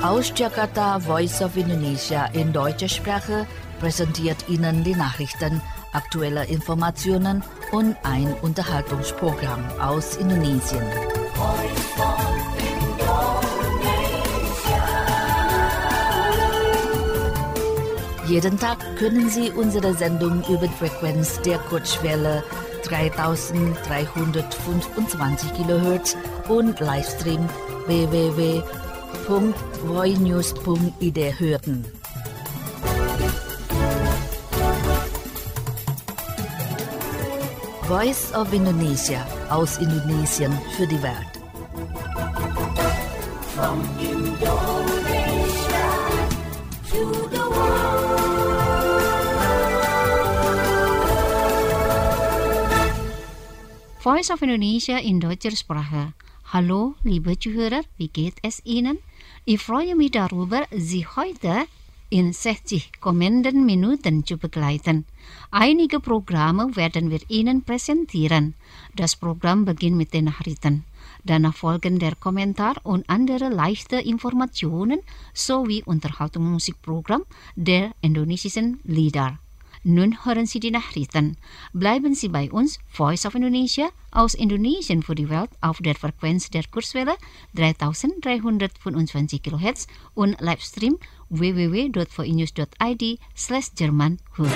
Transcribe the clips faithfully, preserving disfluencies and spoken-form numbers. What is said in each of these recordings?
Aus Jakarta, Voice of Indonesia in deutscher Sprache präsentiert Ihnen die Nachrichten, aktuelle Informationen und ein Unterhaltungsprogramm aus Indonesien. Jeden Tag können Sie unsere Sendung über die Frequenz der Kurzwelle dreitausenddreihundertfünfundzwanzig Kilohertz und Livestream w w w punkt voinews punkt i d hören. Voice of Indonesia aus Indonesien für die Welt. From Indonesia to the world. Voice of Indonesia in deutscher Sprache. Hallo, liebe Zuhörer, wie geht es Ihnen? Ich freue mich darüber, Sie heute in sechzig kommenden Minuten zu begleiten. Einige Programme werden wir Ihnen präsentieren. Das Programm beginnt mit den Nachrichten. Danach folgen der Kommentar und andere leichte Informationen sowie Unterhaltungsmusikprogramm der indonesischen Lieder. Nun hören Sie die Nachrichten. Bleiben Sie bei uns, Voice of Indonesia, aus Indonesien für die Welt auf der Frequenz der Kurzwelle dreitausenddreihundertfünfundzwanzig Kilohertz und Livestream w w w punkt voinews punkt i d slash Jerman hören.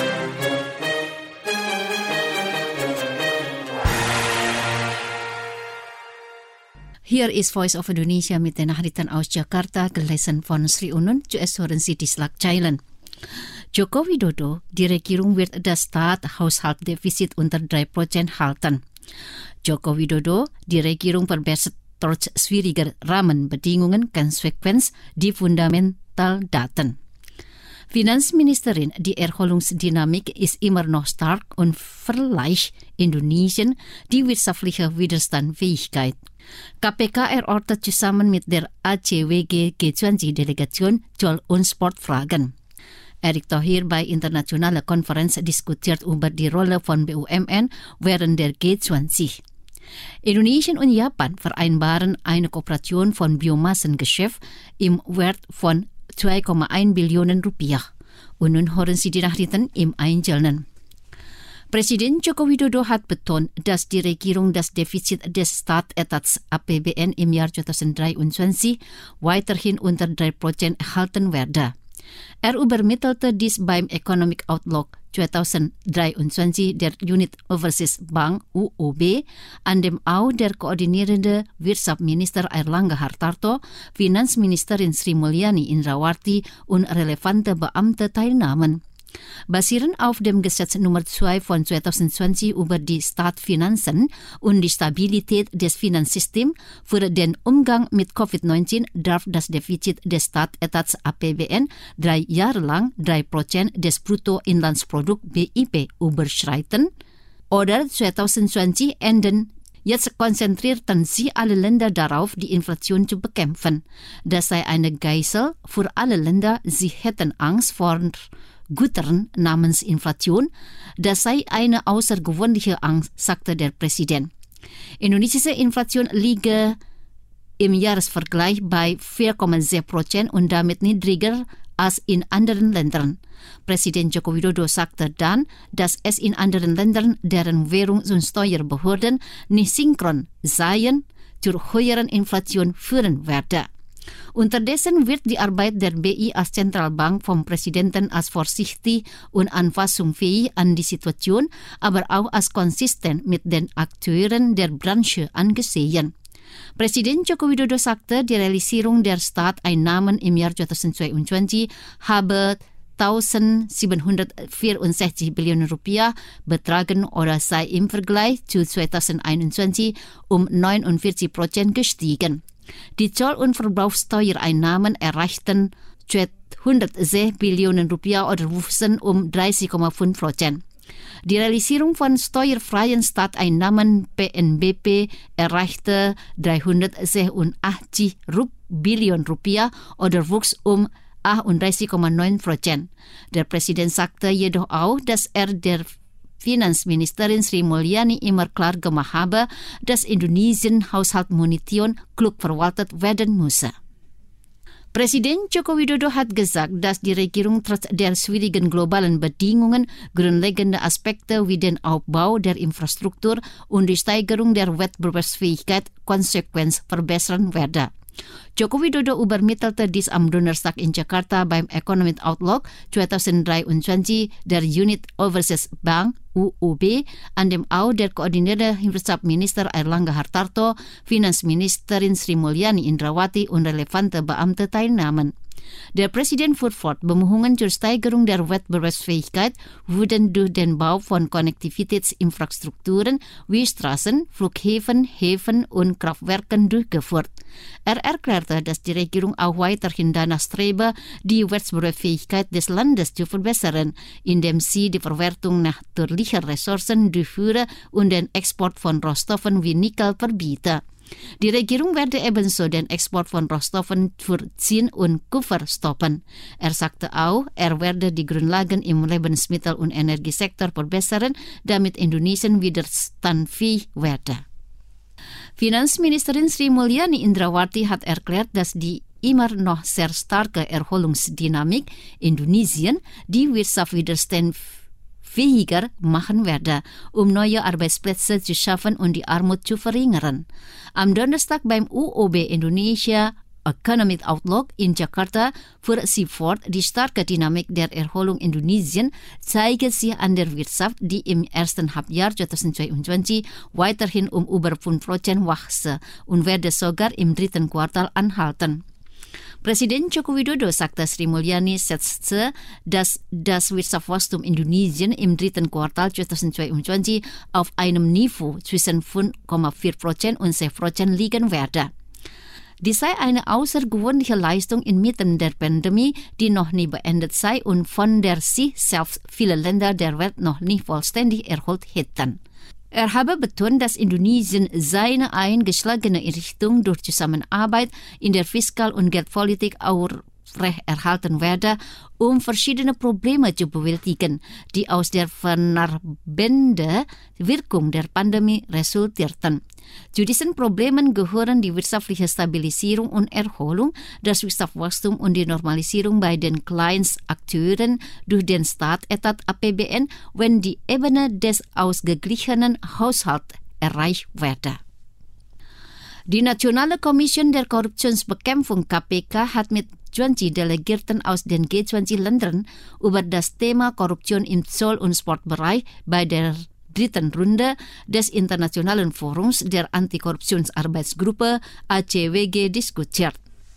Hier ist Voice of Indonesia mit den Nachrichten aus Jakarta, gelesen von Sri Unun. Zuerst hören Sie die Schlagzeilen. Joko Widodo, die Regierung wird das Staatshaushaltsdefizit unter drei Prozent halten. Joko Widodo, die Regierung verbessert trotz schwieriger Rahmenbedingungen konsequent die Fundamentaldaten. Finanzministerin, die Erholungsdynamik ist immer noch stark und vergleicht Indonesien die wirtschaftliche Widerstandsfähigkeit. K P K erörtert zusammen mit der A C W G G zwanzig-Delegation Zoll- und Sportfragen. Erick Thohir bei internationaler Konferenz diskutiert über die Rolle von B U M N während der G zwanzig. Indonesien und Japan vereinbaren eine Kooperation von Biomassengeschäft im Wert von zwei Komma eins Billionen Rupiah. Und nun hören Sie die Nachrichten im Einzelnen. Präsident Joko Widodo hat betont, dass die Regierung das Defizit des Staatsetats A P B N im Jahr zweitausenddreiundzwanzig weiterhin unter drei Prozent erhalten werde. Er übermittelte dies beim Economic Outlook zweitausenddreiundzwanzig der Unit Overseas Bank U O B, an dem auch der koordinierende Wirtschaftsminister Airlangga Hartarto, Finanzministerin Sri Mulyani Indrawati und relevante Beamte teilnahmen. Basierend auf dem Gesetz Nummer zwei von zweitausendzwanzig über die Staatsfinanzen und die Stabilität des Finanzsystems für den Umgang mit Covid neunzehn darf das Defizit des Staatsetats A P B N drei Jahre lang drei Prozent des Bruttoinlandsprodukts B I P überschreiten oder zweitausendzwanzig enden. Jetzt konzentrierten sie alle Länder darauf, die Inflation zu bekämpfen. Das sei eine Geißel für alle Länder, sie hätten Angst vor Gütern namens Inflation, das sei eine außergewöhnliche Angst, sagte der Präsident. Indonesische Inflation liege im Jahresvergleich bei vier Komma sechs Prozent und damit niedriger als in anderen Ländern. Präsident Joko Widodo sagte dann, dass es in anderen Ländern, deren Währungs- und Steuerbehörden nicht synchron seien, zur höheren Inflation führen werde. Unterdessen wird die Arbeit der B I als Zentralbank vom Präsidenten als vorsichtig und anpassungsfähig an die Situation, aber auch als konsistent mit den Akteuren der Branche angesehen. Präsident Joko Widodo sagte, die Realisierung der Staatseinnahmen im Jahr zweitausendzweiundzwanzig habe eintausendsiebenhundertvierundsechzig Billionen Rupiah betragen oder sei im Vergleich zu zweitausendeinundzwanzig um neunundvierzig Prozent gestiegen. Die Zoll- und Verbrauchsteuereinnahmen erreichten zweihundertsechs Billionen Rupiah oder wuchsen um dreißig Komma fünf Prozent. Die Realisierung von steuerfreien Staatseinnahmen P N B P erreichte dreihundertsechsundachtzig Billionen Rupiah oder wuchs um achtunddreißig Komma neun Prozent. Der Präsident sagte jedoch auch, dass er der Finanzministerin Sri Mulyani immer klar gemacht habe, dass Indonesien Haushaltsmunition klug verwaltet werden müsse. Presiden Joko Widodo hat gesagt, dass die Regierung trotz der schwierigen globalen Bedingungen grundlegende Aspekte wie den Aufbau der Infrastruktur und die Steigerung der Wettbewerbsfähigkeit konsequent verbessern werde. Joko Widodo übermittelte dies am Donnerstag in Jakarta beim Economic Outlook zweitausenddreiundzwanzig der Unit Overseas Bank U O B, an dem auch der koordinierte Wirtschaftsminister Airlangga Hartarto, Finanzministerin Sri Mulyani Indrawati und relevante Beamte teilnahmen. Der Präsident fuhr fort, Bemühungen zur Steigerung der Wettbewerbsfähigkeit wurden durch den Bau von Konnektivitätsinfrastrukturen wie Straßen, Flughäfen, Häfen und Kraftwerken durchgeführt. Er erklärte, dass die Regierung auch weiterhin danach strebe, die Wettbewerbsfähigkeit des Landes zu verbessern, indem sie die Verwertung natürlicher Ressourcen durchführe und den Export von Rohstoffen wie Nickel verbiete. Die Regierung werde ebenso den Export von Rohstoffen für Zinn und Kupfer stoppen. Er sagte auch, er werde die Grundlagen im Lebensmittel- und Energiesektor verbessern, damit Indonesien widerstandsfähig werde. Finanzministerin Sri Mulyani Indrawati hat erklärt, dass die immer noch sehr starke Erholungsdynamik Indonesien die Wirtschaft widerstandsfähiger machen werde, um neue Arbeitsplätze zu schaffen und die Armut zu verringern. Am Donnerstag beim U O B Indonesia Economic Outlook in Jakarta fuhr sie fort, die starke Dynamik der Erholung Indonesien zeige sich an der Wirtschaft, die im ersten Halbjahr zweitausendzweiundzwanzig weiterhin um über fünf Prozent wachse und werde sogar im dritten Quartal anhalten. Präsident Joko Widodo sagte, Sri Mulyani setzte, dass das Wirtschaftswachstum Indonesien im dritten Quartal zweitausendzweiundzwanzig auf einem Niveau zwischen fünf Komma vier Prozent und sechs Prozent liegen werde. Dies sei eine außergewöhnliche Leistung inmitten der Pandemie, die noch nie beendet sei und von der sich selbst viele Länder der Welt noch nicht vollständig erholt hätten. Er habe betont, dass Indonesien seine eingeschlagene Richtung durch Zusammenarbeit in der Fiskal- und Geldpolitik aufrechterhalten werde, um verschiedene Probleme zu bewältigen, die aus der vernarbenden Wirkung der Pandemie resultierten. Zu diesen Problemen gehören die wirtschaftliche Stabilisierung und Erholung, das Wirtschaftswachstum und die Normalisierung bei den Kleinstakteuren durch den Staat-Etat A P B N, wenn die Ebene des ausgeglichenen Haushalts erreicht werde. Die Nationale Kommission der Korruptionsbekämpfung K P K hat mit zwanzig Delegierten aus den G zwanzig-Ländern über das Thema Korruption im Zoll- und Sportbereich bei der dritten Runde des Internationalen Forums der Antikorruptionsarbeitsgruppe A C W G diskutiert.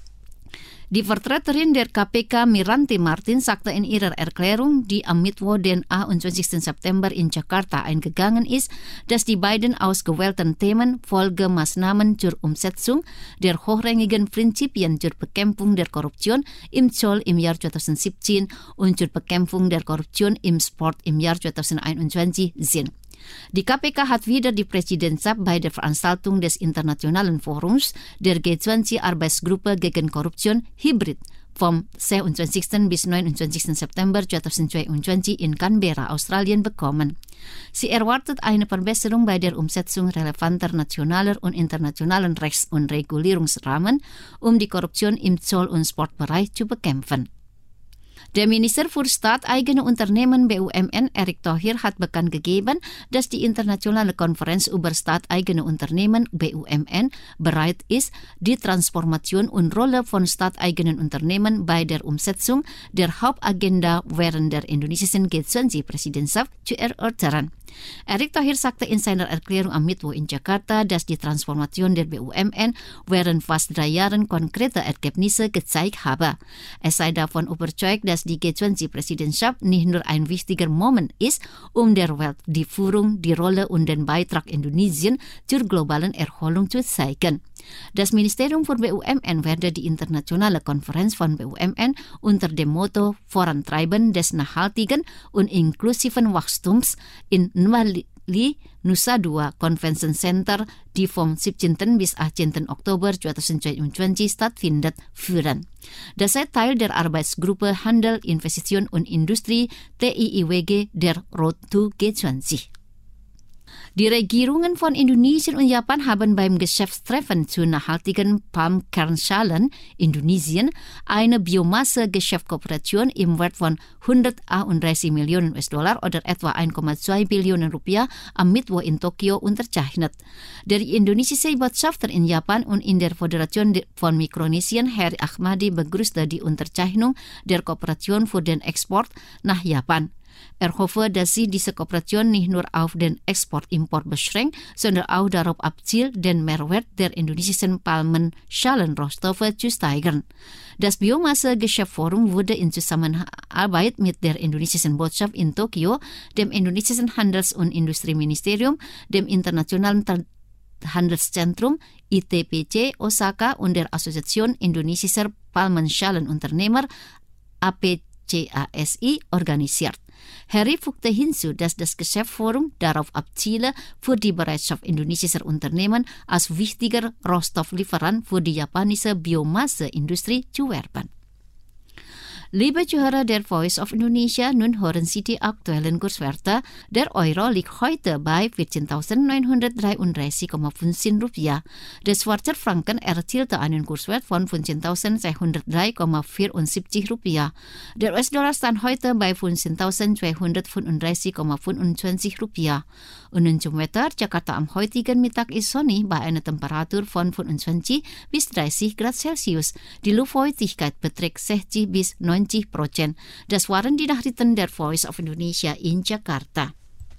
Die Vertreterin der K P K, Miranti Martin, sagte in ihrer Erklärung, die am Mittwoch, den einundzwanzigsten September in Jakarta eingegangen ist, dass die beiden ausgewählten Themen Folgemaßnahmen zur Umsetzung der hochrangigen Prinzipien zur Bekämpfung der Korruption im Zoll im Jahr zweitausendsiebzehn und zur Bekämpfung der Korruption im Sport im Jahr zweitausendeinundzwanzig sind. Die K P K hat wieder die Präsidentschaft bei der Veranstaltung des Internationalen Forums der G zwanzig-Arbeitsgruppe gegen Korruption Hybrid vom sechsundzwanzigsten bis neunundzwanzigsten September zweitausendzweiundzwanzig in Canberra, Australien, bekommen. Sie erwartet eine Verbesserung bei der Umsetzung relevanter nationaler und internationalen Rechts- und Regulierungsrahmen, um die Korruption im Zoll- und Sportbereich zu bekämpfen. Der Minister für Staatseigene Unternehmen B U M N, Erick Thohir, hat bekannt gegeben, dass die Internationale Konferenz über Staatseigene Unternehmen B U M N bereit ist, die Transformation und Rolle von staatseigenen Unternehmen bei der Umsetzung der Hauptagenda während der indonesischen G zwanzig-Präsidentschaft zu erörtern. Erick Thohir sagte in seiner Erklärung am Mittwoch in Jakarta, dass die Transformation der B U M N während fast drei Jahren konkrete Ergebnisse gezeigt habe. Es sei davon überzeugt, dass die G zwanzig-Präsidentschaft nicht nur ein wichtiger Moment ist, um der Welt die Führung, die Rolle und den Beitrag Indonesien zur globalen Erholung zu zeigen. Das Ministerium für B U M N werde die internationale Konferenz von B U M N unter dem Motto Vorantreiben des nachhaltigen und inklusiven Wachstums in Nuwali, Nusa Dua Convention Center, die vom siebzehnten bis achtzehnten Oktober zweitausendzweiundzwanzig stattfindet, führen. Das sei Teil der Arbeitsgruppe Handel, Investition und Industrie T I I W G der Road to G zwanzig. Die Regierungen von Indonesien und Japan haben beim Geschäftstreffen zu nachhaltigen Palmkernschalen Indonesien eine Biomasse-Geschäftskooperation im Wert von hundertachtunddreißig Millionen U S-Dollar oder etwa eins Komma zwei Billionen Rupiah am Mittwoch in Tokio unterzeichnet. Der indonesische Botschafter in Japan und in der Föderation von Mikronesien, Herr Ahmadi, begrüßte die Unterzeichnung der Kooperation für den Export nach Japan. Er hoffe, dass sie diese Kooperation nicht nur auf den Export-Import beschränkt, sondern auch darauf abzielt, den Mehrwert der indonesischen Palmenschalenrohstoffe zu steigern. Das Biomasse-Geschäftsforum wurde in Zusammenarbeit mit der indonesischen Botschaft in Tokio, dem indonesischen Handels- und Industrieministerium, dem Internationalen Handelszentrum I T P C Osaka und der Assoziation indonesischer Palmenschalenunternehmer A P C A S I organisiert. Harry fügte hinzu, dass das Geschäftsforum darauf abziele, für die Bereitschaft indonesischer Unternehmen als wichtiger Rohstofflieferant für die japanische Biomasseindustrie zu werben. Liebe Zuhörer der Voice of Indonesia, nun hören Sie die aktuellen Kurswerte. Der Euro liegt heute bei vierzehntausendneunhundertdreiunddreißig Komma fünfzehn Rupiah. Der Schweizer Franken erzielte einen Kurswert von fünfzehntausendsechshundertdrei Komma vierundsiebzig Rupiah. Der U S-Dollar stand heute bei fünfzehntausendzweihundertfünfunddreißig Komma fünfundzwanzig Rupiah. Und nun zum Wetter. Jakarta am heutigen Mittag ist sonnig bei einer Temperatur von fünfundzwanzig bis dreißig Grad Celsius. Die Luftfeuchtigkeit beträgt sechzig bis neunzig Prozent. Das waren die Nachrichten der Voice of Indonesia in Jakarta.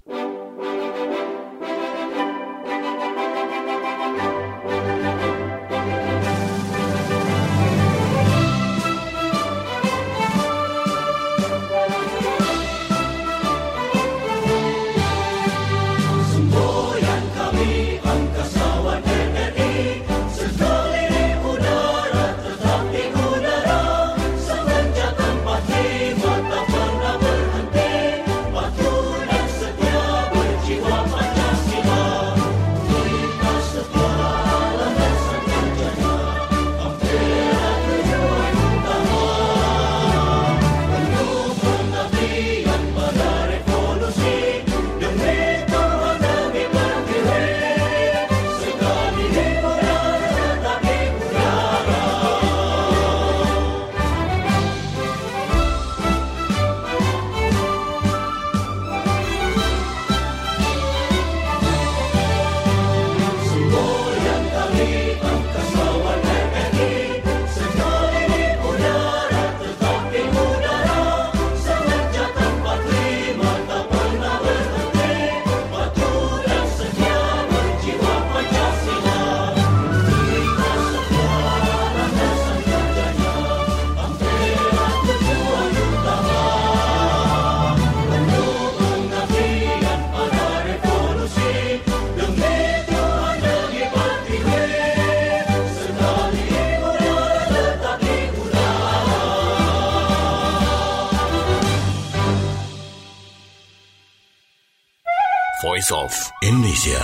Voice of Indonesia.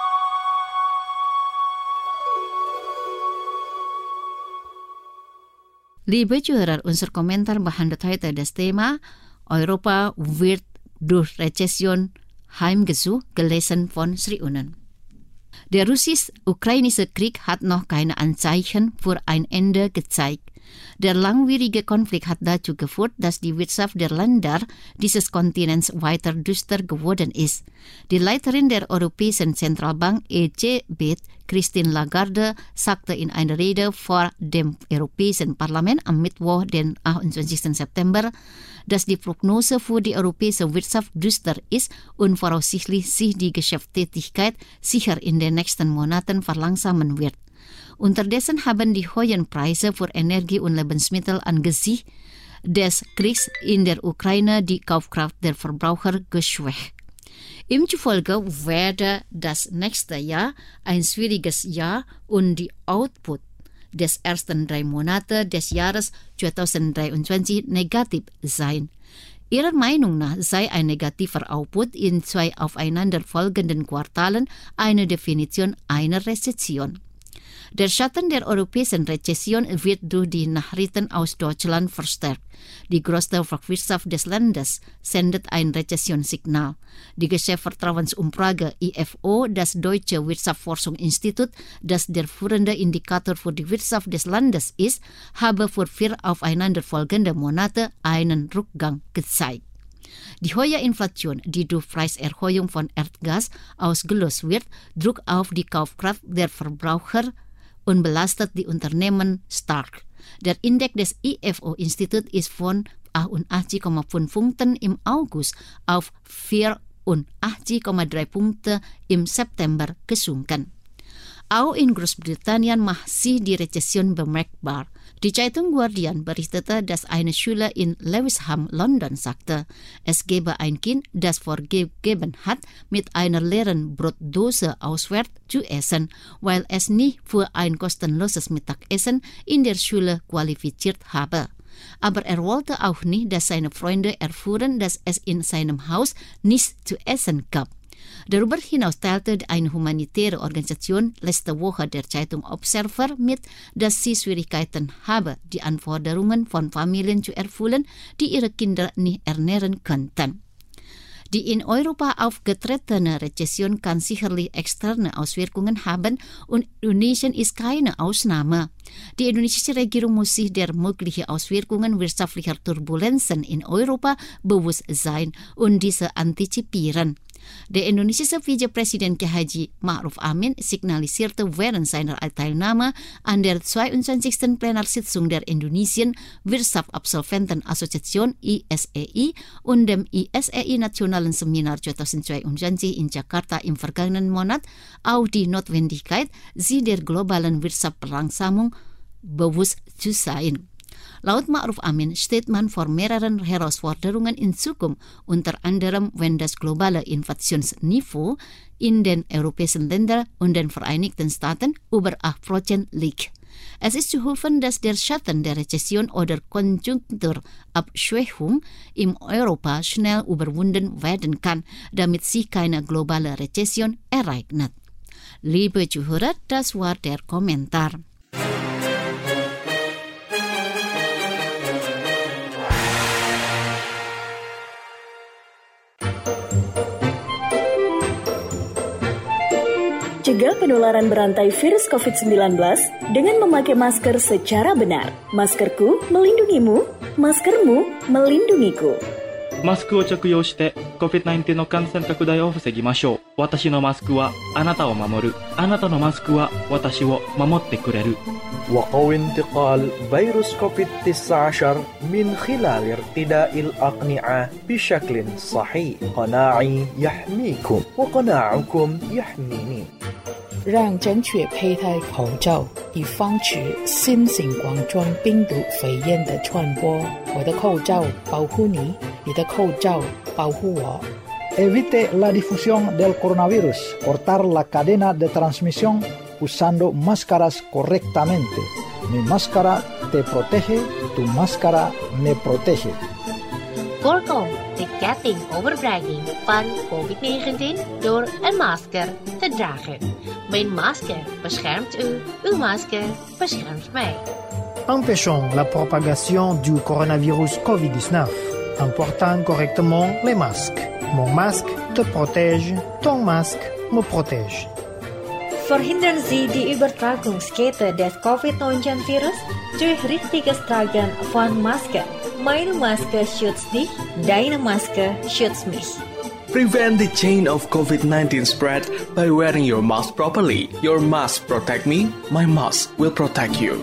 Liebe Zuhörer, unser Kommentar behandelt heute das Thema Europa wird durch Rezession heimgesucht, gelesen von Sri Unen. Der russisch-ukrainische Krieg hat noch keine Anzeichen für ein Ende gezeigt. Der langwierige Konflikt hat dazu geführt, dass die Wirtschaft der Länder dieses Kontinents weiter düster geworden ist. Die Leiterin der Europäischen Zentralbank E Z B, Christine Lagarde, sagte in einer Rede vor dem Europäischen Parlament am Mittwoch, den achtundzwanzigsten September, dass die Prognose für die europäische Wirtschaft düster ist und voraussichtlich sich die Geschäftstätigkeit sicher in den nächsten Monaten verlangsamen wird. Unterdessen haben die hohen Preise für Energie und Lebensmittel angesichts des Kriegs in der Ukraine die Kaufkraft der Verbraucher geschwächt. Ihm zufolge werde das nächste Jahr ein schwieriges Jahr und die Output des ersten drei Monate des Jahres zweitausenddreiundzwanzig negativ sein. Ihrer Meinung nach sei ein negativer Output in zwei aufeinanderfolgenden Quartalen eine Definition einer Rezession. Der Schatten der europäischen Rezession wird durch die Nachrichten aus Deutschland verstärkt. Die größte Volkswirtschaft des Landes sendet ein Rezessionssignal. Die Geschäftsvertrauensumfrage I F O, das Deutsche Wirtschaftsforschungsinstitut, das der führende Indikator für die Wirtschaft des Landes ist, habe für vier aufeinanderfolgende Monate einen Rückgang gezeigt. Die hohe Inflation, die durch Preiserhöhung von Erdgas ausgelöst wird, drückt auf die Kaufkraft der Verbraucher und belastet die Unternehmen stark. Der Index des I F O-Instituts ist von achtundachtzig Komma fünf Punkten im August auf vierundachtzig Komma drei Punkte im September gesunken. Auch in Großbritannien masih die Rezession bemerkbar. Die Zeitung Guardian berichtete, dass eine Schüler in Lewisham, London, sagte, es gebe ein Kind, das vorgegeben hat, mit einer leeren Brotdose auswärts zu essen, weil es nie für ein kostenloses Mittagessen in der Schule qualifiziert habe. Aber er wollte auch nicht, dass seine Freunde erfuhren, dass es in seinem Haus nichts zu essen gab. Darüber hinaus teilte eine humanitäre Organisation letzte Woche der Zeitung Observer mit, dass sie Schwierigkeiten habe, die Anforderungen von Familien zu erfüllen, die ihre Kinder nicht ernähren könnten. Die in Europa aufgetretene Rezession kann sicherlich externe Auswirkungen haben und Indonesien ist keine Ausnahme. Die indonesische Regierung muss sich der möglichen Auswirkungen wirtschaftlicher Turbulenzen in Europa bewusst sein und diese antizipieren. Der indonesische Vizepräsident K H Ma'ruf Amin signalisierte während seiner Teilnahme an der zweiundzwanzigsten Plenarsitzung der Indonesien Wirtschaftsabsolventenassoziation I S E I und dem I S E I Nationalen Seminar zweitausendzweiundzwanzig in Jakarta im vergangenen Monat auch die Notwendigkeit, sich der globalen Wirtschaftsverlangsamung bewusst zu sein. Laut Ma'ruf Amin steht man vor mehreren Herausforderungen in Zukunft, unter anderem wenn das globale Inflationsniveau in den europäischen Ländern und den Vereinigten Staaten über acht Prozent liegt. Es ist zu hoffen, dass der Schatten der Rezession oder Konjunkturabschwächung in Europa schnell überwunden werden kann, damit sich keine globale Rezession ereignet. Liebe Zuhörer, das war der Kommentar. Cegah penularan berantai virus covid sembilan belas dengan memakai masker secara benar. Maskerku melindungimu, maskermu melindungiku. マスクを着用して コビッドナインティーン の感染拡大を防ぎましょう。私のマスクはあなたを守る。あなたのマスクは私を守ってくれる。 وقوي انتقال فيروس كوفيد تسعة عشر من خلال ارتداء الأقنعة بشكل صحيح. قناعي يحميكم وقناعكم يحميني. 让正确佩戴口罩，以防止新型冠状病毒肺炎的传播。我的口罩保护你，你的口罩保护我。 Evite la difusión del coronavirus. Cortar la cadena de transmisión usando máscaras correctamente. Mi máscara te protege, tu máscara me protege. Voorkom de ketting overbrenging van covid negentien door een masker te dragen. Mijn masker beschermt u, uw masker beschermt mij. Empêchons la propagation du coronavirus covid dix-neuf en portant correctement les masques. Mon masque te protège, ton masque me protège. Verhindern Sie die Übertragungskette des covid neunzehn Virus durch richtiges Tragen von Maske. Meine Maske schützt dich, deine Maske schützt mich. Prevent the chain of covid nineteen spread by wearing your mask properly. Your mask protect me, my mask will protect you.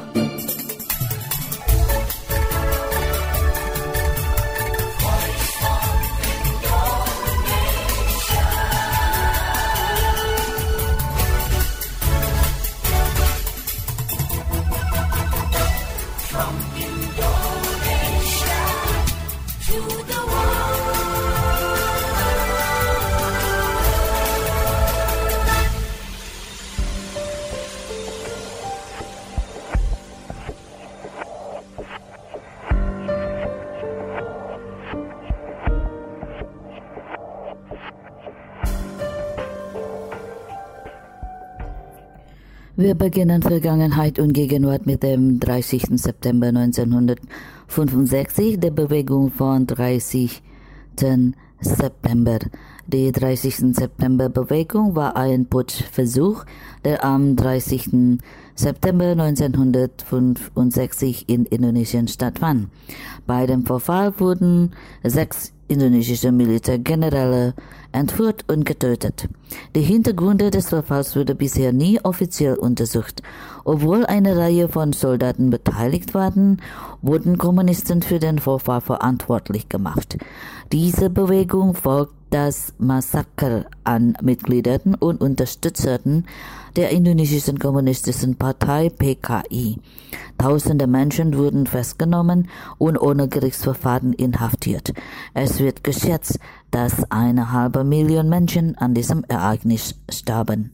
Wir beginnen Vergangenheit und Gegenwart mit dem dreißigsten September neunzehnhundertfünfundsechzig, der Bewegung von dreißigsten September. Die dreißigsten September-Bewegung war ein Putschversuch, der am dreißigsten September neunzehnhundertfünfundsechzig in Indonesien stattfand. Bei dem Vorfall wurden sechs indonesische Militärgeneräle entführt und getötet. Die Hintergründe des Verfalls wurde bisher nie offiziell untersucht. Obwohl eine Reihe von Soldaten beteiligt waren, wurden Kommunisten für den Vorfall verantwortlich gemacht. Diese Bewegung folgt das Massaker an Mitgliedern und Unterstützern der indonesischen kommunistischen Partei P K I. Tausende Menschen wurden festgenommen und ohne Gerichtsverfahren inhaftiert. Es wird geschätzt, dass eine halbe Million Menschen an diesem Ereignis starben.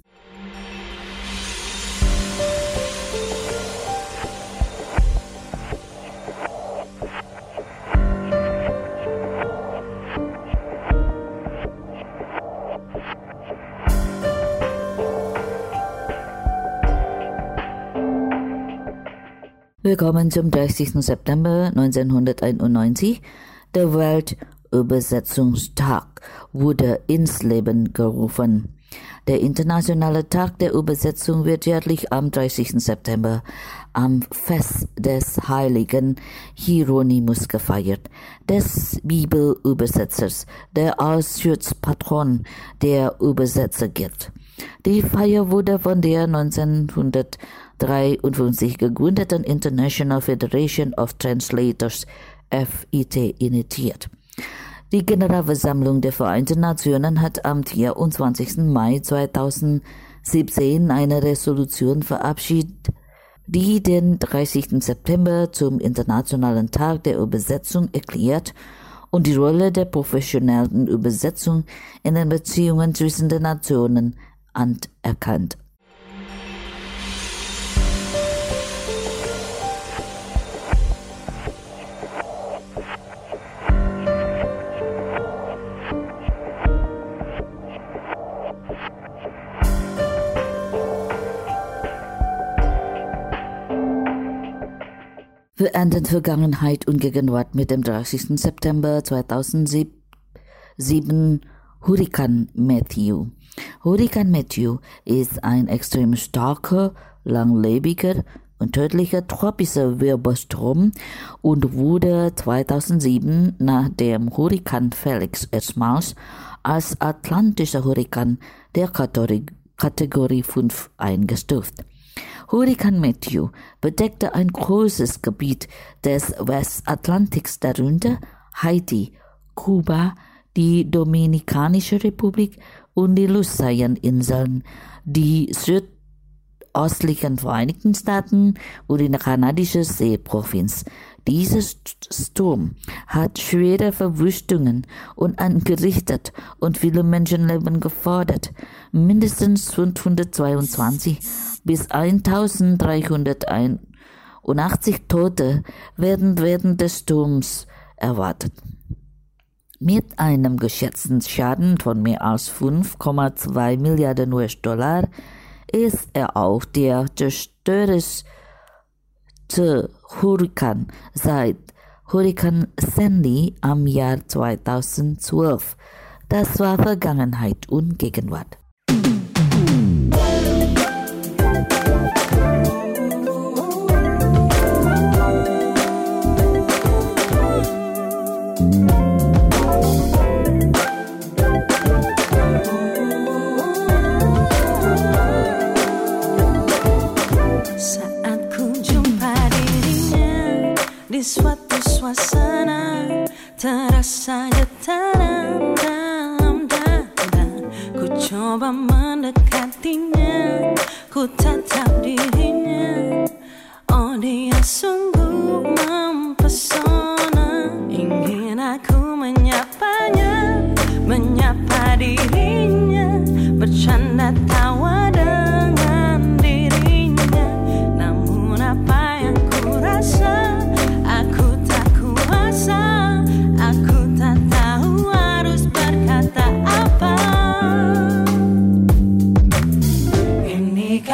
Willkommen zum dreißigsten September neunzehnhunderteinundneunzig. Der Weltübersetzungstag wurde ins Leben gerufen. Der Internationale Tag der Übersetzung wird jährlich am dreißigsten September am Fest des heiligen Hieronymus gefeiert, des Bibelübersetzers, der als Schutzpatron der Übersetzer gilt. Die Feier wurde von der neunzehnhundertdreiundfünfzig gegründeten International Federation of Translators F I T initiiert. Die Generalversammlung der Vereinten Nationen hat am vierundzwanzigsten Mai zweitausendsiebzehn eine Resolution verabschiedet, die den dreißigsten September zum Internationalen Tag der Übersetzung erklärt und die Rolle der professionellen Übersetzung in den Beziehungen zwischen den Nationen anerkannt. Wir enden Vergangenheit und Gegenwart mit dem dreißigsten September zweitausendsieben, Hurrikan Matthew. Hurrikan Matthew ist ein extrem starker, langlebiger und tödlicher tropischer Wirbelsturm und wurde zweitausendsieben nach dem Hurrikan Felix erstmals als atlantischer Hurrikan der Kategorie fünf eingestuft. Hurrikan Matthew bedeckte ein großes Gebiet des Westatlantiks, darunter Haiti, Kuba, die Dominikanische Republik und die Lusayan-Inseln, die südöstlichen Vereinigten Staaten und die kanadische Seeprovinz. Dieser Sturm hat schwere Verwüstungen und angerichtet und viele Menschenleben gefordert. Mindestens fünfhundertzweiundzwanzig bis eintausenddreihunderteinundachtzig Tote werden während des Sturms erwartet. Mit einem geschätzten Schaden von mehr als fünf Komma zwei Milliarden U S-Dollar ist er auch der zerstörerischste Hurrikan seit Hurrikan Sandy am Jahr zweitausendzwölf. Das war Vergangenheit und Gegenwart. Suatu suasana terasa getaran dalam dada. Ku coba mendekatinya, ku tatap dirinya. Oh, dia sungguh mempesona. Ingin aku menyapanya, menyapa dirinya, bercanda tawa dengan dirinya. Namun apa yang ku rasa, aku tak kuasa, aku tak tahu harus berkata apa. Inikah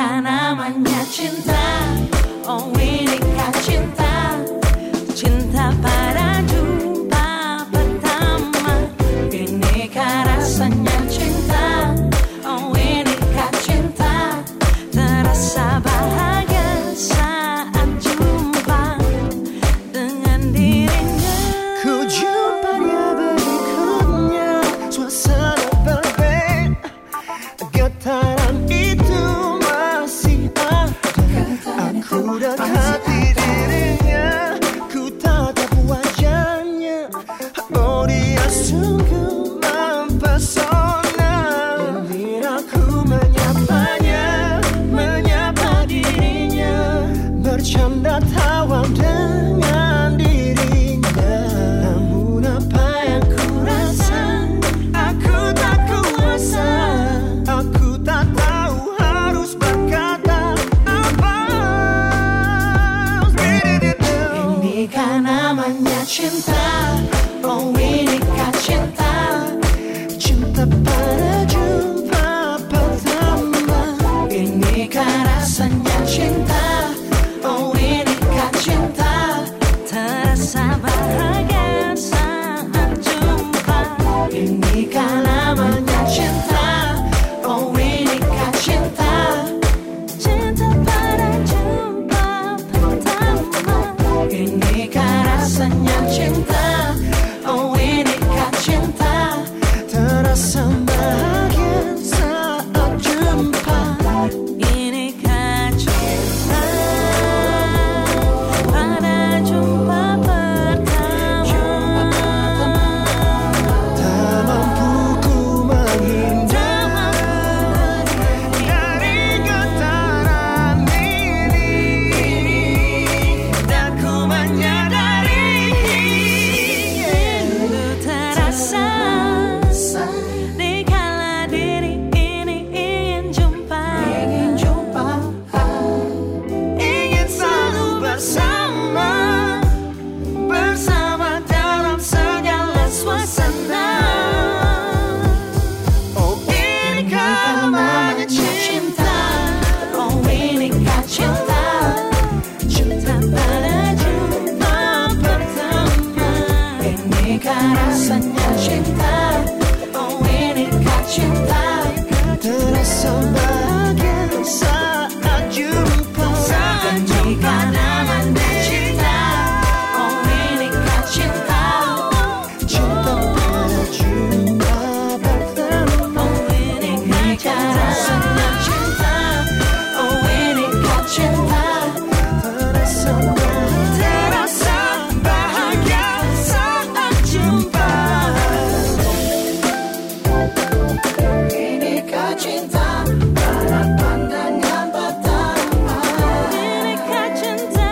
kan namanya cinta. Oh ini kan cinta, cinta pada jumpa pertama. Ini kan rasanya cinta. Oh ini kan cinta, terasa bahagia saat jumpa dengan dirinya. Ku jumpa dia berikutnya, suasana berbeda, getaran itu masih ada. Aku dekati dirinya, ku tatap wajahnya. Oh dia sungguh mempesona. Bila ku menyapanya, menyapa dirinya, bercanda tawa dengan dirinya. Namun apa yang ku rasa, aku tak kuasa. Aku tak tahu harus berkata apa. Ini kan namanya cinta. Oh ini kan cinta, cinta pada jumpa pertama. ini kan rasanya cinta. Oh ini kan cinta, terasa bahagia saat jumpa. Ini kan namanya cinta. Oh ini kan cinta, cinta pada jumpa pertama. Ini kan rasanya cinta. Oh ini kan cinta, terasa bahagia saat jumpa. ini kan cinta pada jumpa pertama. Tak mampu ku menghindar dari getaran ini, Dan ku menyadari rindu terasa dikala diri ini ingin jumpa, ingin jumpa, ingin selalu bersama, bersama dalam segala suasana. Oh ini kan namanya cinta. Oh ini kan cinta, cinta pada jumpa pertama. Ini kan rasanya cinta. Oh ini kan cinta, Terasa bahagia saat jumpa. ini kan namanya cinta. Oh ini kan cinta, Cinta pada jumpa pertama. oh ini kan rasanya cinta. Oh ini kan cinta, Terasa bahagia, terasa bahagia saat jumpa. ini kan cinta pada pandangan pertama. Ini kan cinta,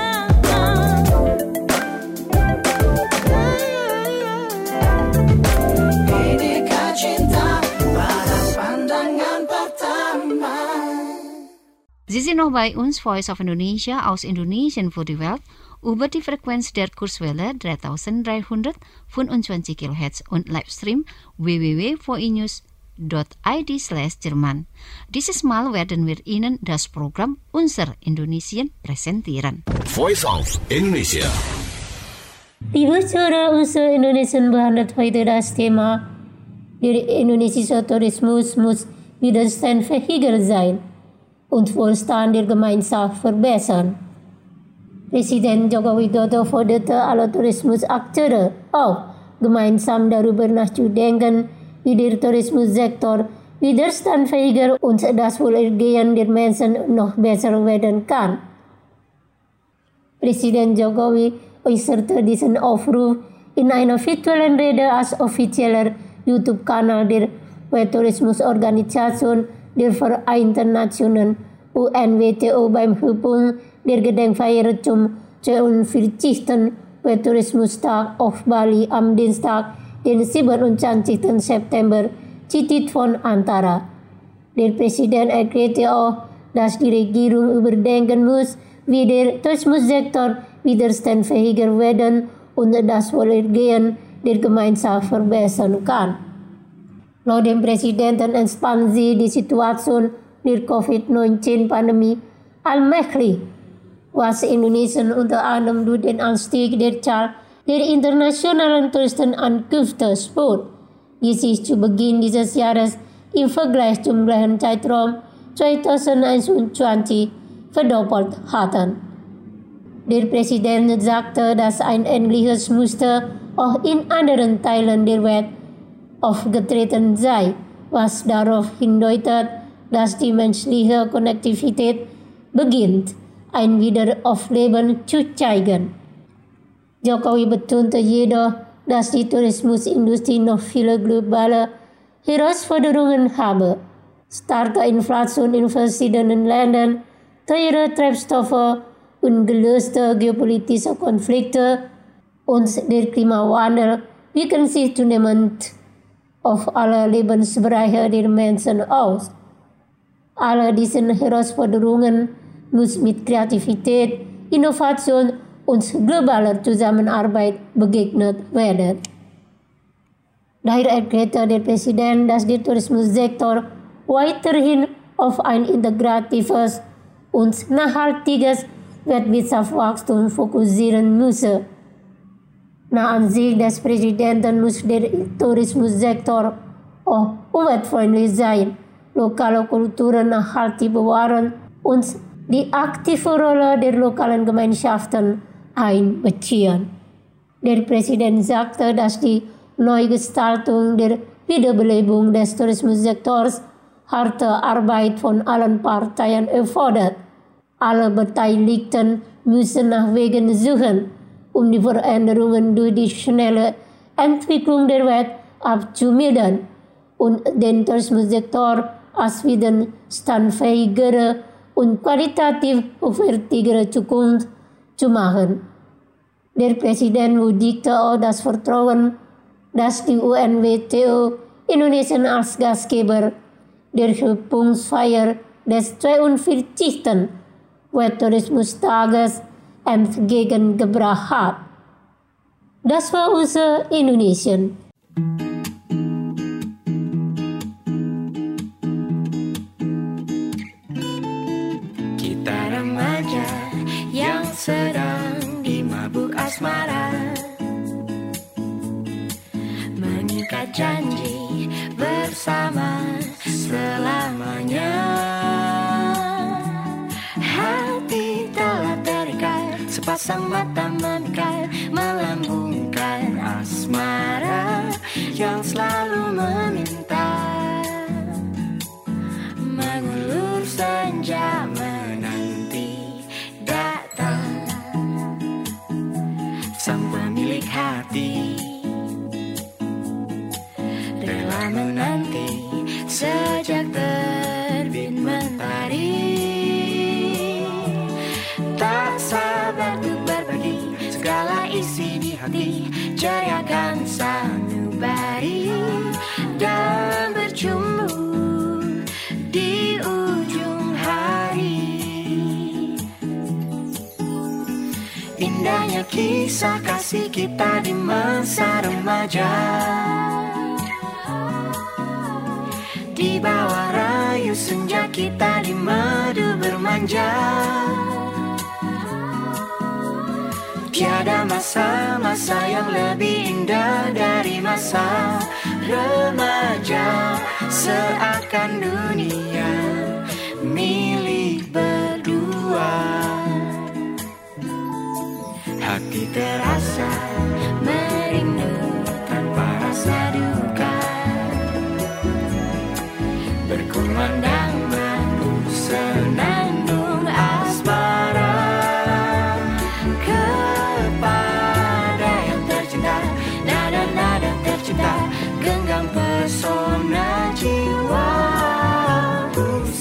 Ini kan cinta pada pandangan pertama. Sie sind noch bei uns, Voice of Indonesia aus Indonesien für die Welt, über die Frequenz der Kurzwelle dreitausenddreihundertfünfundzwanzig Kilohertz und Livestream w w w punkt v i news punkt i d slash Jerman. Dieses Mal werden wir Ihnen das Programm Unser Indonesien präsentieren. Voice of Indonesia. Liebe Zuhörer, unser Indonesien behandelt heute das Thema: Der indonesische Tourismus muss widerstandsfähiger sein und Wohlstand der Gemeinschaft verbessern. Presiden Joko Widodo forderte alle Tourismusakteure auf, gemeinsam darüber nachzudenken, wie der Tourismussektor widerstandsfähiger und das Wohlergehen der Menschen noch besser werden kann. Presiden Jokowi äußerte diesen Aufruf in einer virtuellen Rede als offizieller YouTube-Kanal der Welttourismusorganisation der Vereinten Nationen U N W T O beim Höhepunkt der Gedenkfeier zum zweiundvierzigsten Welttourismustag auf Bali am Dienstag, den siebenundzwanzigsten September, Citit von Antara. Der Präsident erklärte auch, dass die Regierung überdenken muss, wie der Tourismussektor widerstandsfähiger werden und das Wohlergehen der Gemeinschaft verbessern kann. Laut dem Präsidenten entspannt sie die Situation der COVID nineteen pandemi allmählich, was Indonesien unter anderem durch den Anstieg der Zahl der internationalen Touristenankünfte spürt, die sich zu Beginn dieses Jahres im Vergleich zum gleichen Zeitraum zweitausendeinundzwanzig verdoppelt hatten. Der Präsident sagte, dass ein ähnliches Muster auch in anderen Teilen der Welt aufgetreten sei, was darauf hindeutet, dass die menschliche Konnektivität beginnt, ein Wiederaufleben zu zeigen. Jokowi betonte jedoch, dass die Tourismusindustrie noch viele globale Herausforderungen habe. Starke Inflation in verschiedenen Ländern, teure Treibstoffe, ungelöste geopolitische Konflikte und der Klimawandel wirken sich zunehmend auf alle Lebensbereiche der Menschen aus. Alle diese Herausforderungen muss mit Kreativität, Innovation und globaler Zusammenarbeit begegnet werden. Daher erklärte der Präsident, dass der Tourismussektor weiterhin auf ein integratives und nachhaltiges Wirtschaftswachstum fokussieren müsse. Nach Ansicht des Präsidenten muss der Tourismussektor auch umweltfreundlich sein, lokale Kulturen nachhaltig bewahren und die aktive Rolle der lokalen Gemeinschaften einbeziehen. Der Präsident sagte, dass die Neugestaltung der Wiederbelebung des Tourismussektors harte Arbeit von allen Parteien erfordert. Alle Beteiligten müssen nach Wegen suchen, um die Veränderungen durch die schnelle Entwicklung der Welt abzumildern und den Tourismussektor als widerstandsfähigere und qualitativ hochwertigere Zukunft zu machen. Der Präsident würdigte auch das Vertrauen, das die U N W T O Indonesien als Gastgeber der Höhepunktsfeier des zweiundvierzigsten Welttourismustages entgegengebracht hat. Das war unser Indonesien. Kita remaja yang sedang dimabuk asmara, mengikat janji bersama selamanya. Hati telah terikat, sepasang mata memikat, melambungkan asmara yang selalu meminta, mengulur senja menanti datang sang pemilik hati, rela menanti sejak terbit mentari. Tak sabar untuk berbagi segala isi di hati, ceriakan sanubari dan berjumpa di ujung hari. Indahnya kisah kasih kita di masa remaja, di bawah rayu senja kita di madu bermanja. Tiada masa-masa yang lebih indah dari masa remaja, seakan dunia milik berdua. Hati terasa merindu tanpa rasa duka, berkumandang batu senandung asmara kepada yang tercinta. Nada-nada tercinta genggam pesona jiwa.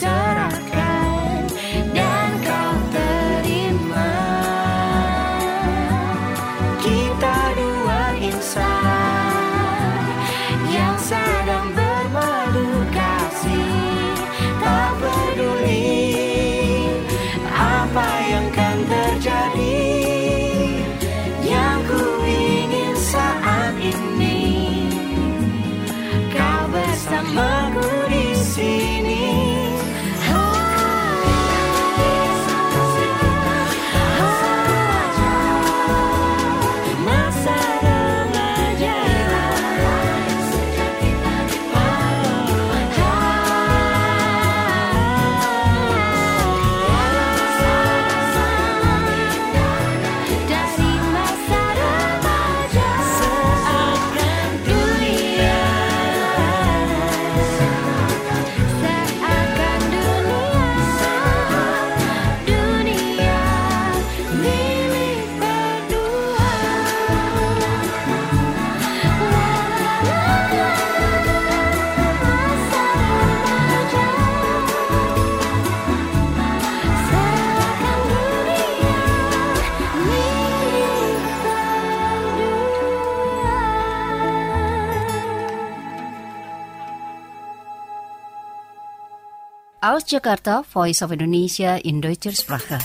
Aus Jakarta, Voice of Indonesia in Deutscher Sprache.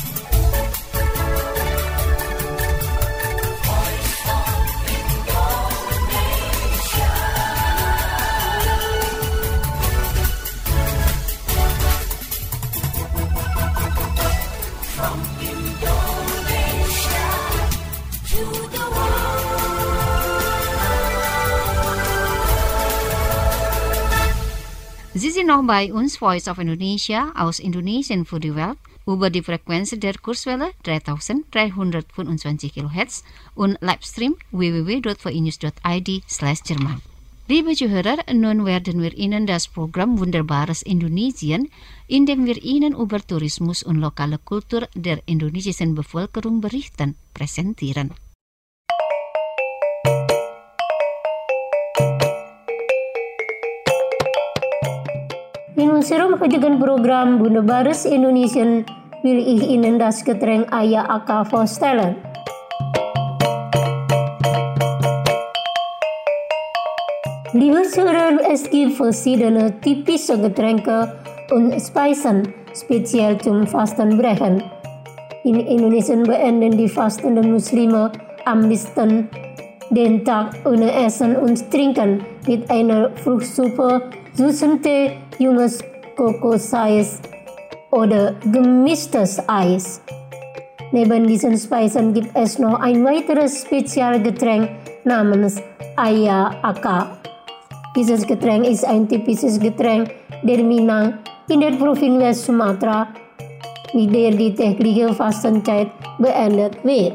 Sie sind noch bei uns, Voice of Indonesia, aus Indonesien für die Welt, über die Frequenz der Kurswelle dreitausenddreihundertfünfundzwanzig Kilohertz und Livestream w w w dot v i news dot i d slash Jerman. Liebe Zuhörer, nun werden wir Ihnen das Programm Wunderbares Indonesien, in dem wir Ihnen über Tourismus und lokale Kultur der indonesischen Bevölkerung berichten, präsentieren. In unserem heutigen Programm Wunderbares Indonesien will ich Ihnen das Getränk Ayah Aka vorstellen. Liebe Zuhörer, es gibt verschiedene typische Getränke und Speisen, speziell zum Fastenbrechen. In Indonesien beenden die fastenden Muslime am besten den Tag ohne Essen und Trinken mit einer Fruchtsuppe, süßen Tee, junges Kokoseis oder gemischtes Eis. Neben diesen Speisen gibt es noch ein weiteres Spezialgetränk namens Ayah Aka. Dieses Getränk ist ein typisches Getränk der Minang in der Provinz Sumatra, mit der die tägliche Fastenzeit beendet wird.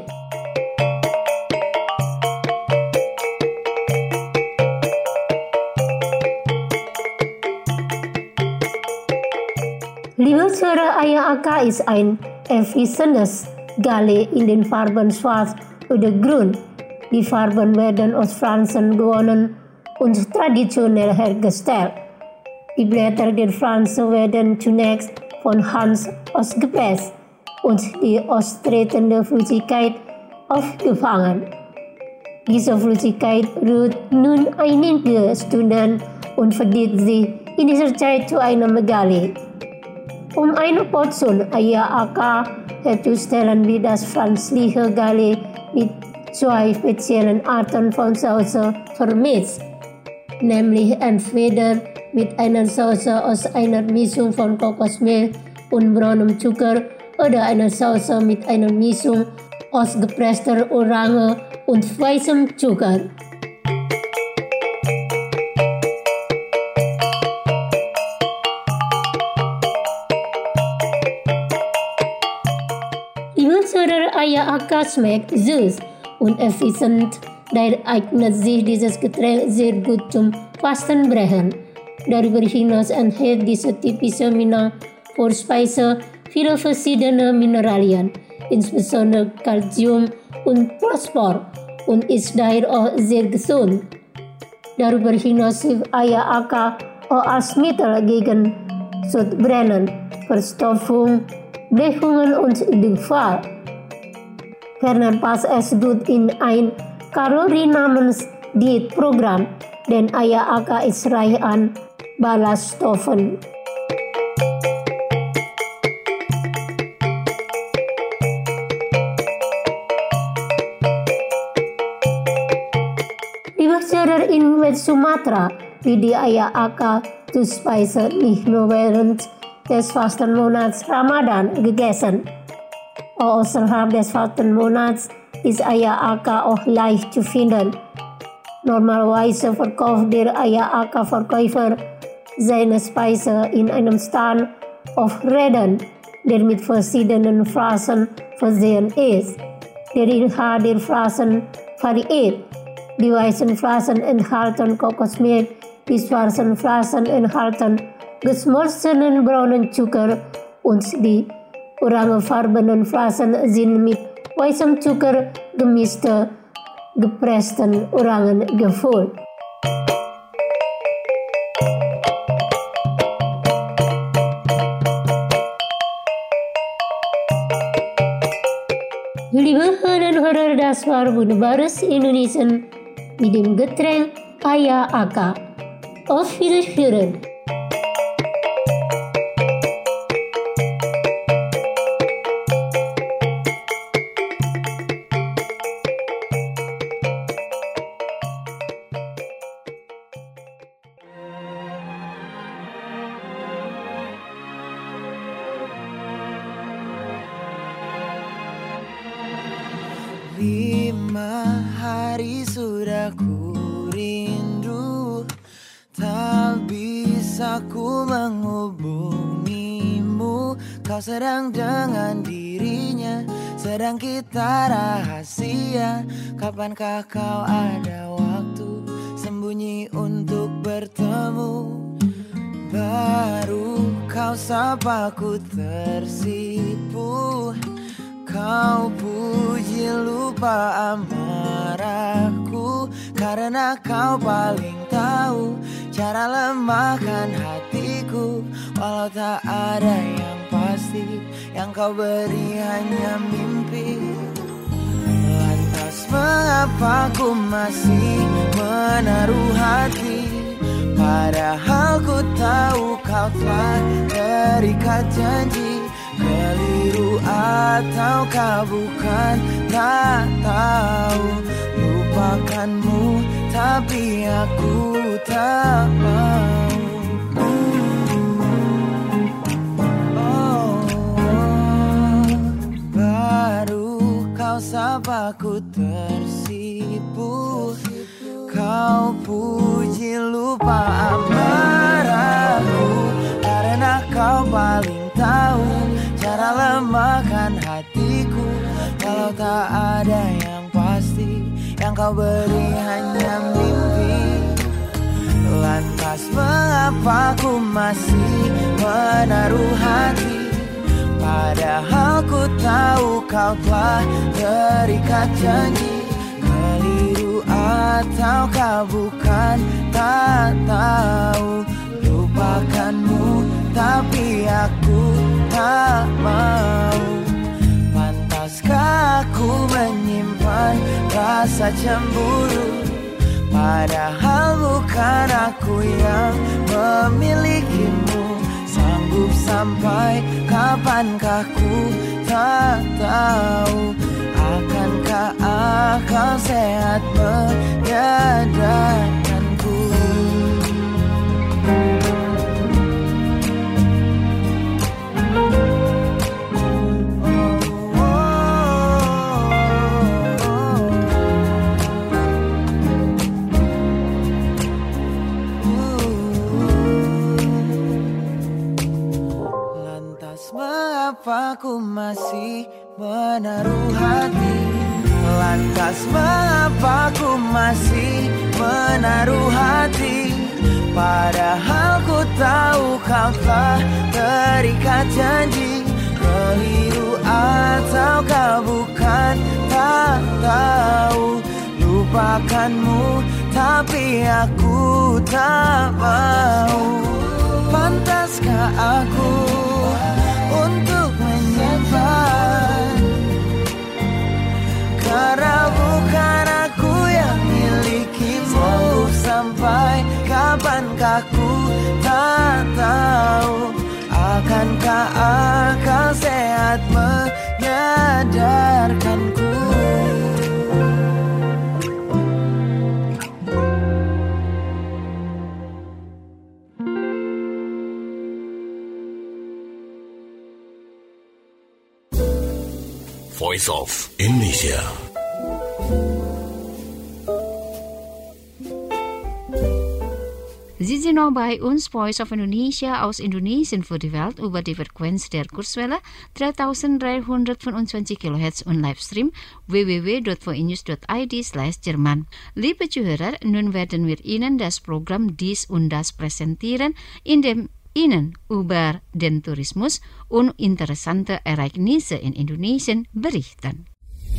Liebe Zuhörer, Ayah Aka ist ein effizientes Galle in den Farben schwarz oder grün. Die Farben werden aus Pflanzen gewonnen und traditionell hergestellt. Die Blätter der Pflanze werden zunächst von Hand ausgepresst und die austretende Flüssigkeit aufgefangen. Diese Flüssigkeit ruht nun einige Stunden und verdichtet sich in dieser Zeit zu einem Galle. Um eine Portion Ayah Aka herzustellen, wird das pflanzliche Galle mit zwei speziellen Arten von Sauce vermischt, nämlich entweder mit einer Sauce aus einer Mischung von Kokosmehl und braunem Zucker oder einer Sauce mit einer Mischung aus gepresster Orange und weißem Zucker. Ayah Aka schmeckt süß und effizient, daher eignet sich dieses Getränk sehr gut zum Fastenbrechen. Darüber hinaus enthält diese typische Minang-Vorspeise viele verschiedene Mineralien, insbesondere Calcium und Phosphor, und ist daher auch sehr gesund. Darüber hinaus hilft Ayah Aka auch als Mittel gegen Sodbrennen, Verstopfung, Blähungen und Durchfall. Ferner passt es gut in ein Kalorien namens Diätprogramm, denn Ayah Aka ist reich an Ballaststoffen. Liebe Zuhörer, in West Sumatra wird die Ayah Aka zu Speise nicht nur während des Fastenmonats Ramadan gegessen. Außerhalb des Fastenmonats ist Ayah Aka auch leicht zu finden. Normalerweise verkauft der Ayah Aka Verkäufer seine Speise in einem Stand auf Rädern, der mit verschiedenen Flaschen versehen ist. Der Inhalt der Flaschen variiert. Die weißen Flaschen enthalten Kokosmehl, die schwarzen Flaschen enthalten geschmolzenen braunen Zucker und die orangefarbenen Flaschen sind mit weißem Zucker gemischte, gepressten Orangen gefüllt. Liebe Hörerinnen und Hörer, das war Wunderbares Indonesien mit dem Getränk Ayah Aka. Auf Wiederhören! Lima hari sudah ku rindu, tak bisa ku menghubungimu. Kau sedang dengan dirinya, sedang kita rahasia. Kapankah kau ada waktu sembunyi untuk bertemu? Baru kau sapa ku tersipu. Kau puji lupa amarahku, karena kau paling tahu cara lemahkan hatiku. Walau tak ada yang pasti, yang kau beri hanya mimpi. Lantas mengapa ku masih menaruh hati, padahal ku tahu kau telah terikat janji. Keliru ataukah bukan, tak tahu. Lupakanmu tapi aku tak mau. Oh, baru kau sapa ku tersipu. Kau puji lupa amarahku, karena kau paling tahu cara lemahkan hatiku. Walau tak ada yang pasti, yang kau beri hanya mimpi. Lantas mengapa ku masih menaruh hati, padahal ku tahu kau telah terikat janji. Keliru ataukah bukan, tak tahu. Lupakanmu tapi aku tak mau. Pantaskah aku menyimpan rasa cemburu, padahal bukan aku yang memilikimu. Sanggup sampai kapankah ku tak tahu. Akankah akal sehat menyadarkanku? Mengapa ku masih menaruh hati? Lantas mengapa ku masih menaruh hati? Padahal ku tahu kau telah terikat janji. Keliru ataukah bukan, tak tahu. Lupakanmu tapi aku tak mau. Pantaskah aku untuk menyimpan, karena bukan aku yang milikimu. Sampai kapankah ku tak tahu. Akankah akal sehat menyadarkanku? Voice of Indonesia. Sie sind noch bei uns, Voice of Indonesia aus Indonesien für die Welt über die Frequenz der Kurzwelle dreitausenddreihundertfünfundzwanzig Kilohertz und Livestream w w w punkt v i news punkt i d slash Jerman. Liebe Zuhörer, nun werden wir Ihnen das Programm Dies und Das präsentieren, in dem Ihnen über den Tourismus und interessante Ereignisse in Indonesien berichten.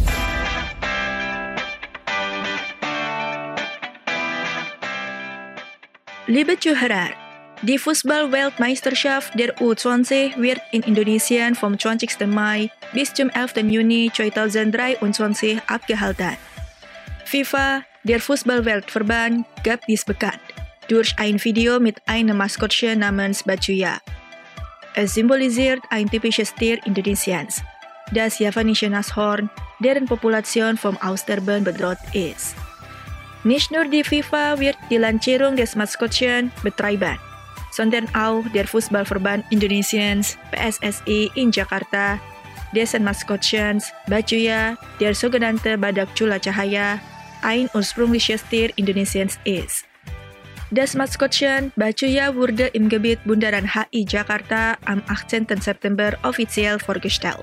Liebe Zuhörer, die Fußball-Weltmeisterschaft der U zwanzig wird in Indonesien vom zwanzigsten Mai bis zum elften Juni zweitausenddreiundzwanzig abgehalten. FIFA, der Fußball-Weltverband, gab dies bekannt durch ein Video mit einem Maskottchen namens Bajuya. Es symbolisiert ein typisches Tier Indonesiens, das javanische Nashorn, deren Population vom Aussterben bedroht ist. Nicht nur die FIFA wird die Lancierung des Maskottchen betreiben, sondern auch der Fußballverband Indonesiens P S S I in Jakarta Dessen Maskottchens, Bacuja, der sogenannte Badak Chula Cahaya, ein ursprüngliches Tier Indonesiens ist. Das Maskottchen Bacuja wurde im Gebiet Bundaran H I Jakarta am achtzehnten September offiziell vorgestellt.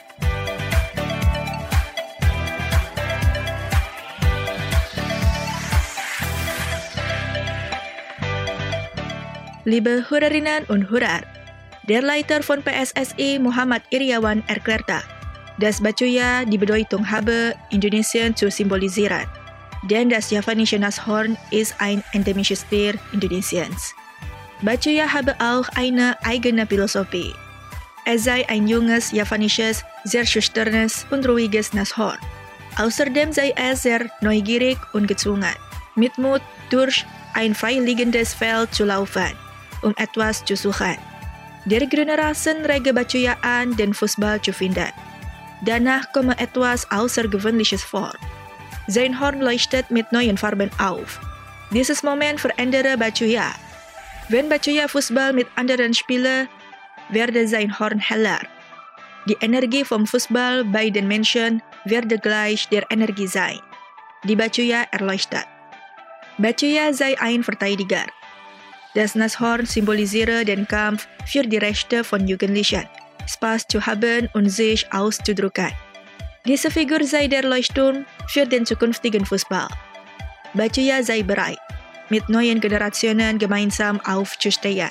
Liebe Hörerinnen und Hörer, der Leiter von P S S I Muhammad Iriawan erklärte, dass Bacuja die Bedeutung habe, Indonesien zu symbolisieren, denn das javanische Nashorn ist ein endemisches Tier Indonesiens. Bacuja habe auch eine eigene Philosophie. Es sei ein junges, javanisches, sehr schüchternes und ruhiges Nashorn. Außerdem sei es sehr neugierig und gezwungen, mit Mut durch ein freiliegendes Feld zu laufen, um etwas zu suchen. Der grüne Rassen rege Bacuja an, den Fußball zu finden. Danach komme etwas Außergewöhnliches vor. Sein Horn leuchtet mit neuen Farben auf. Dieses Moment verändere Bacuja. Wenn Bacuja Fußball mit anderen spiele, werde sein Horn heller. Die Energie vom Fußball bei den Menschen werde gleich der Energie sein, die Bacuja erleuchtet. Bacuja sei ein Verteidiger. Das Nashorn symbolisiere den Kampf für die Rechte von Jugendlichen, Spaß zu haben und sich auszudrücken. Diese Figur sei der Leuchtturm für den zukünftigen Fußball. Bacuja sei bereit, mit neuen Generationen gemeinsam aufzustehen.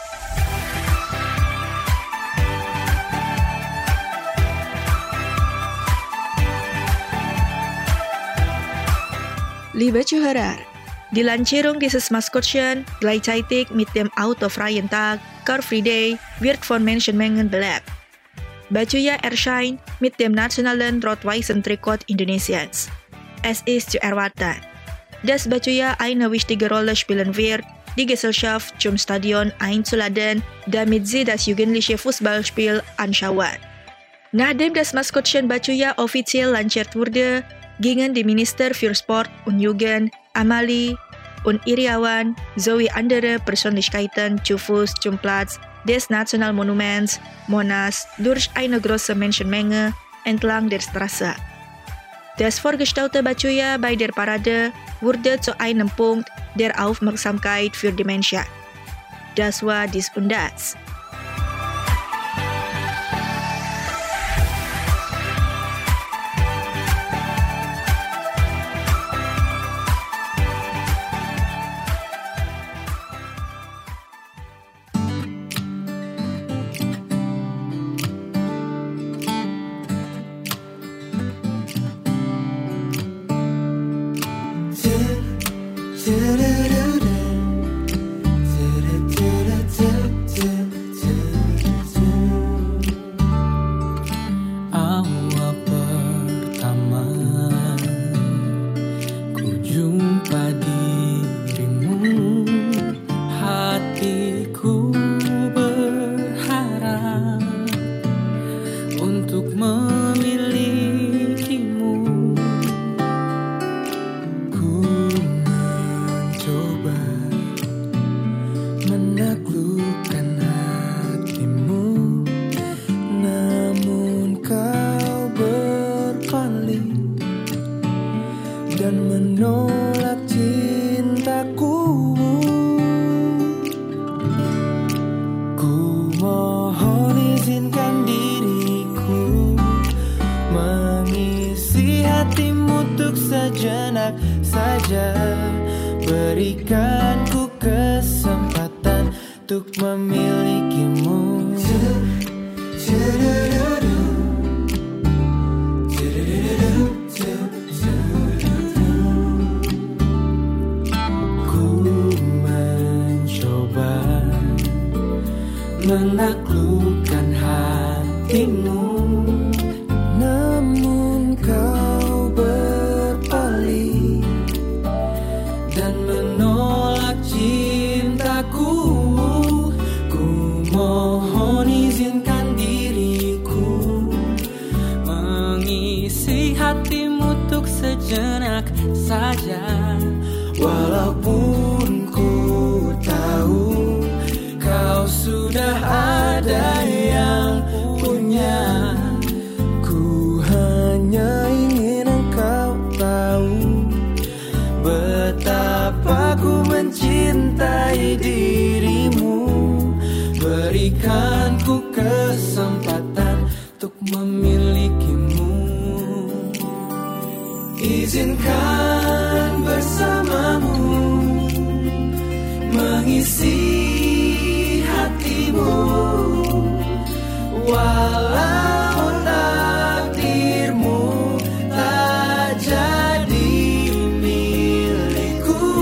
Liebe Zuhörer, die Lancierung dieses Maskottchen gleichzeitig mit dem autofreien Tag, Car Free Day, wird von Menschenmengen belebt. Bacuja erscheint mit dem nationalen rot-weißen Trikot Indonesiens. Es ist zu erwarten, dass Bacuja eine wichtige Rolle spielen wird, die Gesellschaft zum Stadion einzuladen, damit sie das jugendliche Fußballspiel anschauen. Nachdem das Maskottchen Bacuja offiziell lanciert wurde, gingen die Minister für Sport und Jugend, Amali und Iriawan sowie andere Persönlichkeiten zu Fuß zum Platz des Nationalmonuments Monas durch eine große Menschenmenge entlang der Straße. Das vorgestellte Bacuja bei der Parade wurde zu einem Punkt der Aufmerksamkeit für die Menschen. Das war dies und das. Awal pertama ku jumpa dirimu, hatiku berharap untuk memilikimu. Ku mencoba menaklukkan hatimu, namun kau berpaling dan menolak cintaku. Ku mohon izinkan diriku mengisi hatimu untuk sejenak saja. Berikan ku kesempatan untuk memilikimu. Ku mencoba menaklukkan hatimu, namun kau berpaling dan menolak cintaku. Ku mohon izinkan diriku mengisi hatimu untuk sejenak saja. Walaupun ku tahu kau sudah ada yang punya memilikimu. Izinkan bersamamu mengisi hatimu, walau takdirmu tak jadi milikku.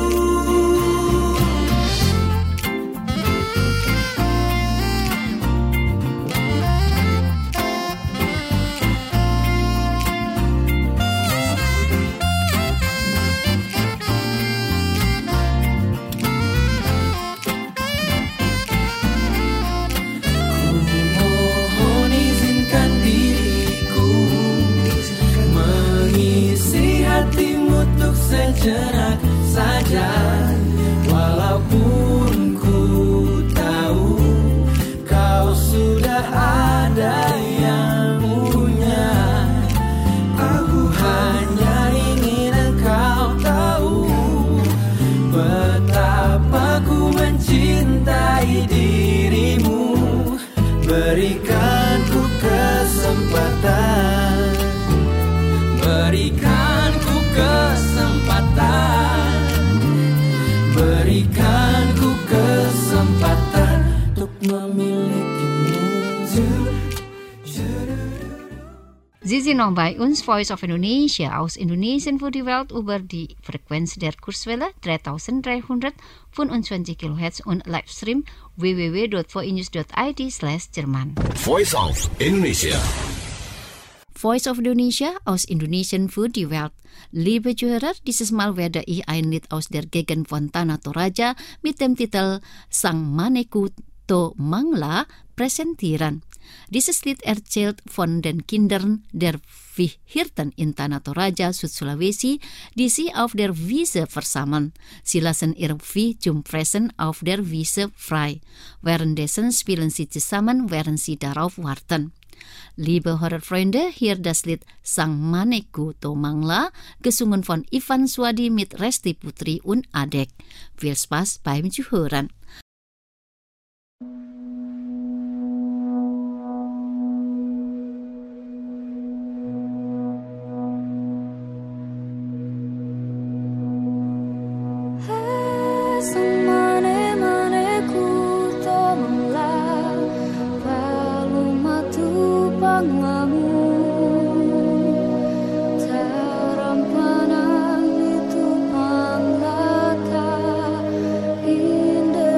Sejenak saja, walaupun ku tahu kau sudah ada yang punya. Aku hanya ingin engkau tahu betapa ku mencintai dirimu. Berikan ku kesempatan, berikan ku kesempatan, berikan ku kesempatan untuk memilikimu. Sie sind noch bei uns, Voice of Indonesia, aus Indonesien für die Welt über die Frequenz der Kurswelle dreitausenddreihundertfünfundzwanzig Kilohertz und Livestream w w w dot voinews dot i d slash Jerman. Voice of Indonesia. Voice of Indonesia aus Indonesien für die Welt. Liebe Zuhörer, dieses Mal werde ich ein Lied aus der Gegend von Tanah Toraja mit dem Titel Sang Maneku To Mangla präsentieren. Dieses Lied erzählt von den Kindern der Viehhirten in Tanah Toraja, Süd-Sulawesi, die sie auf der Wiese versammeln. Sie lassen ihr Vieh zum Fressen auf der Wiese frei. Währenddessen spielen sie zusammen, während sie darauf warten. Liebe Hörerfreunde, hier das Lied Sang Maneku To Mangla, gesungen von Ivan Swadi mit Resti Putri und Adek. Viel Spaß beim Zuhören. In the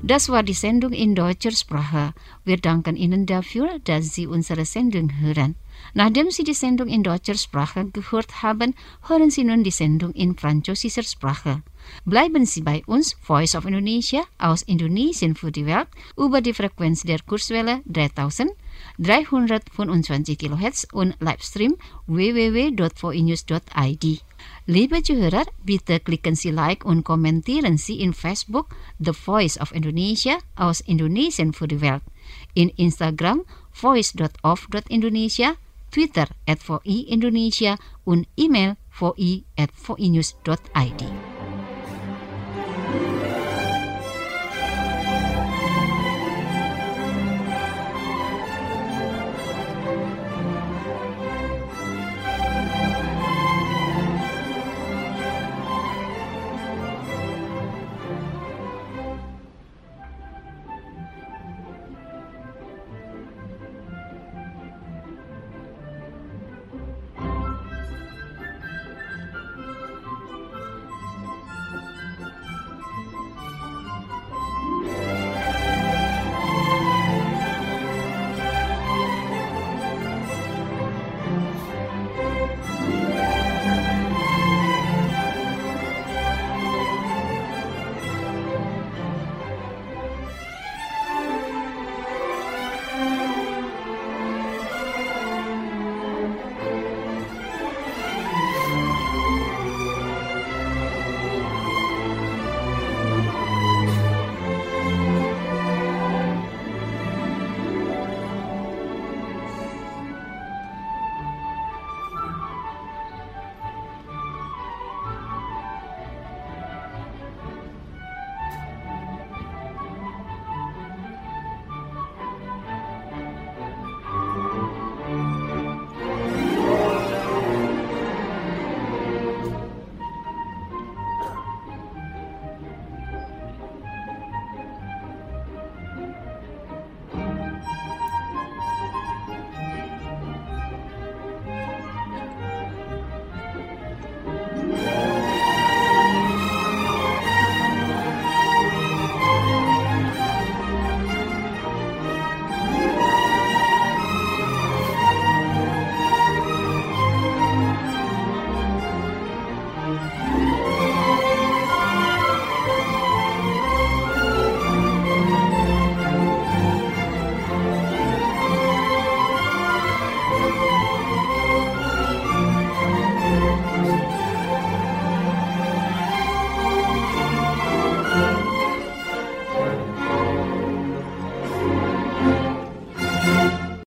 Das war die Sendung in deutscher Sprache. Wir danken Ihnen dafür, dass Sie unsere Sendung hören. Nachdem Sie die Sendung in deutscher Sprache gehört haben, hören Sie nun die Sendung in französischer Sprache. Bleiben Sie bei uns, Voice of Indonesia, aus Indonesien für die Welt, über die Frequenz der Kurzwelle dreitausenddreihundertfünfundzwanzig Kilohertz und Livestream w w w dot v i news dot i d. Liebe Zuhörer, bitte klicken Sie Like und kommentieren Sie in Facebook The Voice of Indonesia aus Indonesien für die Welt, in Instagram voice dot of dot indonesia, Twitter at v i Indonesia und E-Mail v i at v i news dot i d.